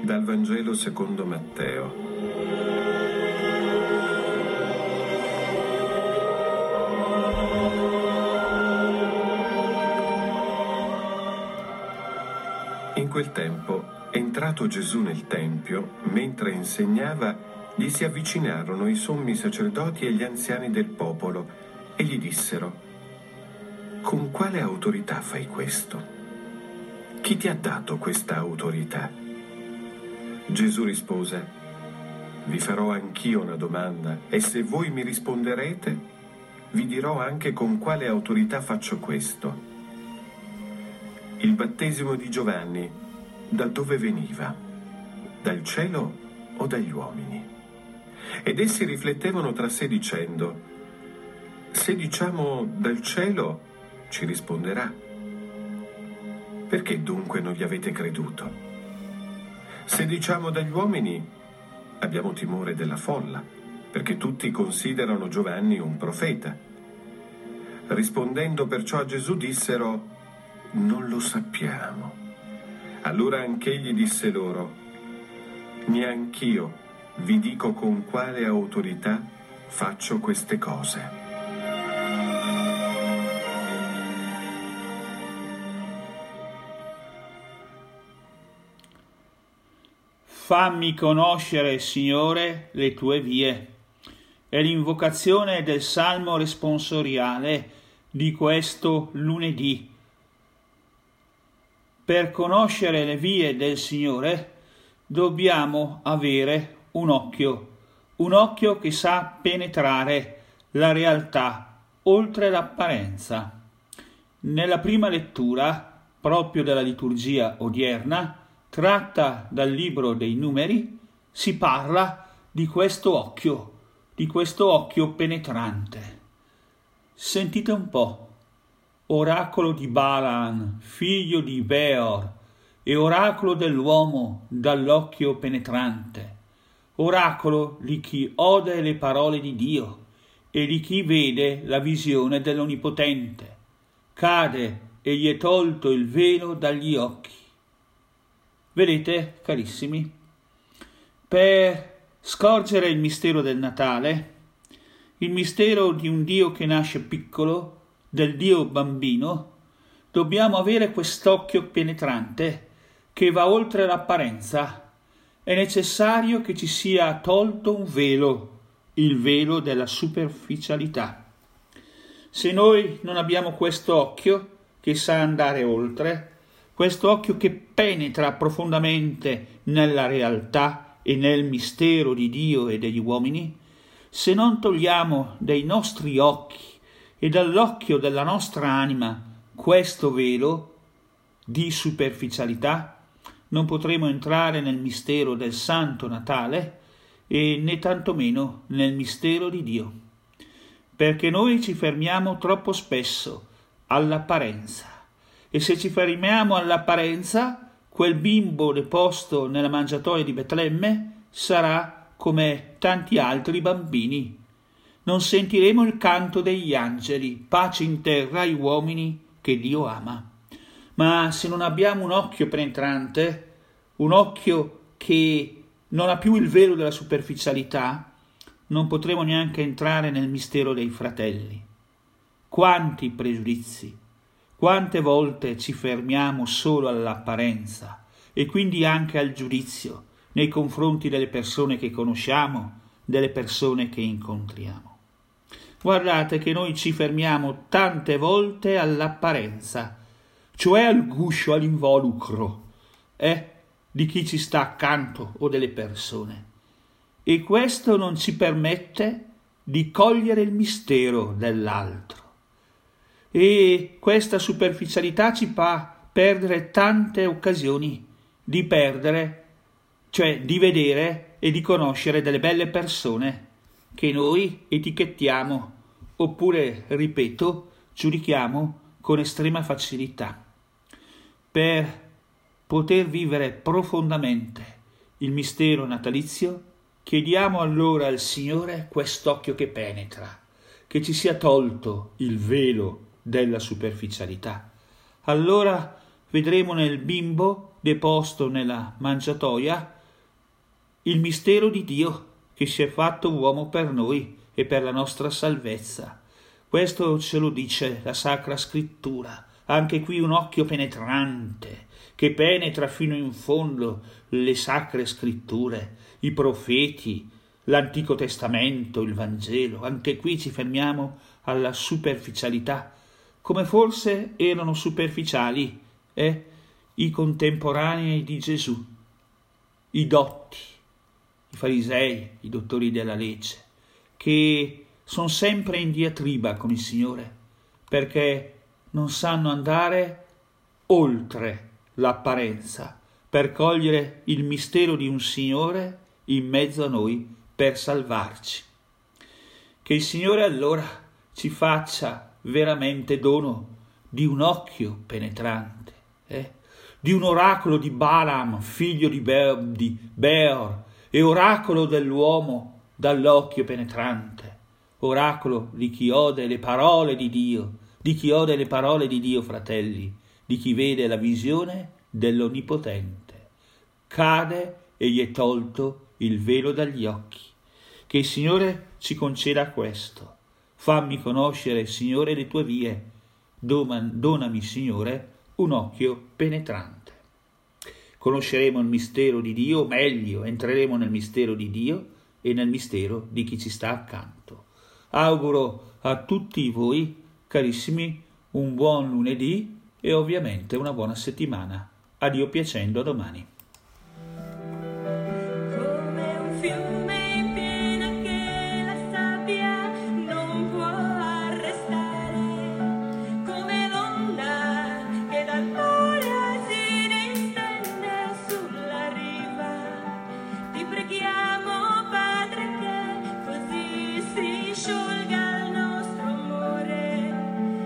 Dal Vangelo secondo Matteo. In quel tempo, entrato Gesù nel Tempio, mentre insegnava, gli si avvicinarono i sommi sacerdoti e gli anziani del popolo e gli dissero: «Con quale autorità fai questo? Chi ti ha dato questa autorità?» Gesù rispose: «Vi farò anch'io una domanda e se voi mi risponderete, vi dirò anche con quale autorità faccio questo. Il battesimo di Giovanni da dove veniva? Dal cielo o dagli uomini?» Ed essi riflettevano tra sé dicendo: «Se diciamo dal cielo, ci risponderà. Perché dunque non gli avete creduto? Se diciamo dagli uomini, abbiamo timore della folla, perché tutti considerano Giovanni un profeta». Rispondendo perciò a Gesù dissero: «Non lo sappiamo». Allora anch'egli disse loro: «Neanch'io vi dico con quale autorità faccio queste cose». Fammi conoscere, Signore, le tue vie. È l'invocazione del Salmo responsoriale di questo lunedì. Per conoscere le vie del Signore dobbiamo avere un occhio che sa penetrare la realtà oltre l'apparenza. Nella prima lettura, proprio della liturgia odierna, tratta dal libro dei Numeri, si parla di questo occhio penetrante. Sentite un po': oracolo di Balaam, figlio di Beor, e oracolo dell'uomo dall'occhio penetrante, oracolo di chi ode le parole di Dio e di chi vede la visione dell'Onnipotente. Cade e gli è tolto il velo dagli occhi. Vedete, carissimi, per scorgere il mistero del Natale, il mistero di un Dio che nasce piccolo, del Dio bambino, dobbiamo avere quest'occhio penetrante che va oltre l'apparenza. È necessario che ci sia tolto un velo, il velo della superficialità. Se noi non abbiamo questo occhio che sa andare oltre, questo occhio che penetra profondamente nella realtà e nel mistero di Dio e degli uomini, se non togliamo dai nostri occhi e dall'occhio della nostra anima questo velo di superficialità, non potremo entrare nel mistero del Santo Natale e né tantomeno nel mistero di Dio, perché noi ci fermiamo troppo spesso all'apparenza. E se ci fermiamo all'apparenza, quel bimbo deposto nella mangiatoia di Betlemme sarà come tanti altri bambini. Non sentiremo il canto degli angeli, pace in terra ai uomini che Dio ama. Ma se non abbiamo un occhio penetrante, un occhio che non ha più il velo della superficialità, non potremo neanche entrare nel mistero dei fratelli. Quanti pregiudizi! Quante volte ci fermiamo solo all'apparenza e quindi anche al giudizio nei confronti delle persone che conosciamo, delle persone che incontriamo. Guardate che noi ci fermiamo tante volte all'apparenza, cioè al guscio, all'involucro, di chi ci sta accanto o delle persone. E questo non ci permette di cogliere il mistero dell'altro. E questa superficialità ci fa perdere tante occasioni di perdere, cioè di vedere e di conoscere delle belle persone che noi etichettiamo oppure, ripeto, giudichiamo con estrema facilità. Per poter vivere profondamente il mistero natalizio, chiediamo allora al Signore quest'occhio che penetra, che ci sia tolto il velo della superficialità. Allora vedremo nel bimbo deposto nella mangiatoia il mistero di Dio che si è fatto uomo per noi e per la nostra salvezza. Questo ce lo dice la Sacra Scrittura. Anche qui un occhio penetrante che penetra fino in fondo le Sacre Scritture, i profeti, l'Antico Testamento, il Vangelo. Anche qui ci fermiamo alla superficialità, come forse erano superficiali i contemporanei di Gesù, i dotti, i farisei, i dottori della legge, che sono sempre in diatriba con il Signore, perché non sanno andare oltre l'apparenza per cogliere il mistero di un Signore in mezzo a noi per salvarci. Che il Signore allora ci faccia veramente dono di un occhio penetrante, di un oracolo di Balaam, figlio di Beor, e oracolo dell'uomo dall'occhio penetrante, oracolo di chi ode le parole di Dio, di chi ode le parole di Dio, fratelli, di chi vede la visione dell'Onnipotente. Cade e gli è tolto il velo dagli occhi. Che il Signore ci conceda questo. Fammi conoscere, Signore, le tue vie. Donami, Signore, un occhio penetrante. Conosceremo il mistero di Dio meglio, entreremo nel mistero di Dio e nel mistero di chi ci sta accanto. Auguro a tutti voi, carissimi, un buon lunedì e ovviamente una buona settimana. A Dio piacendo, a domani.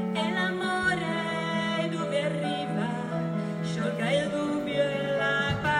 Sciolga il dubbio e la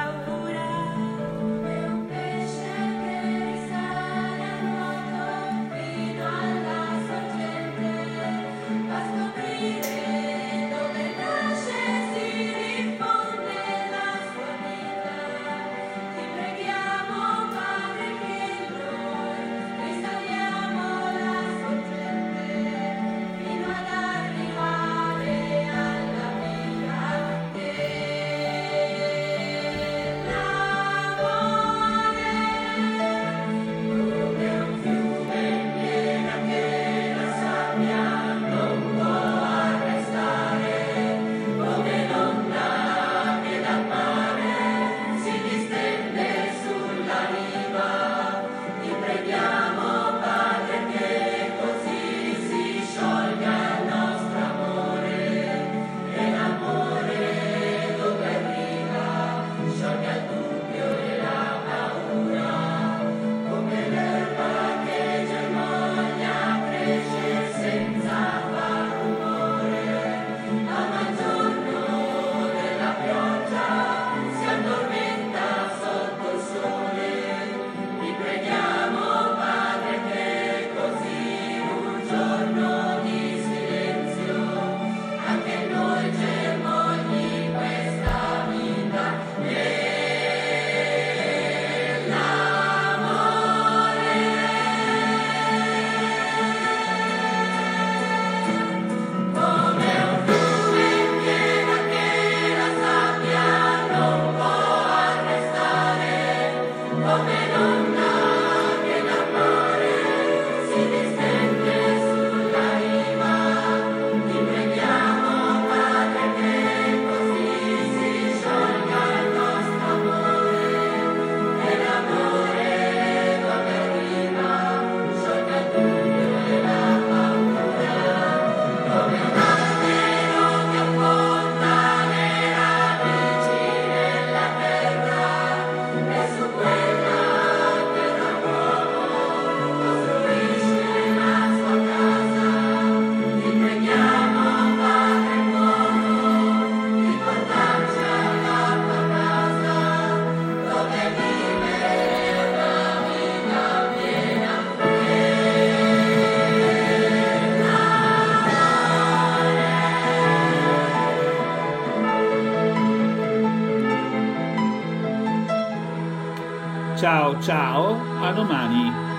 ciao ciao, a domani.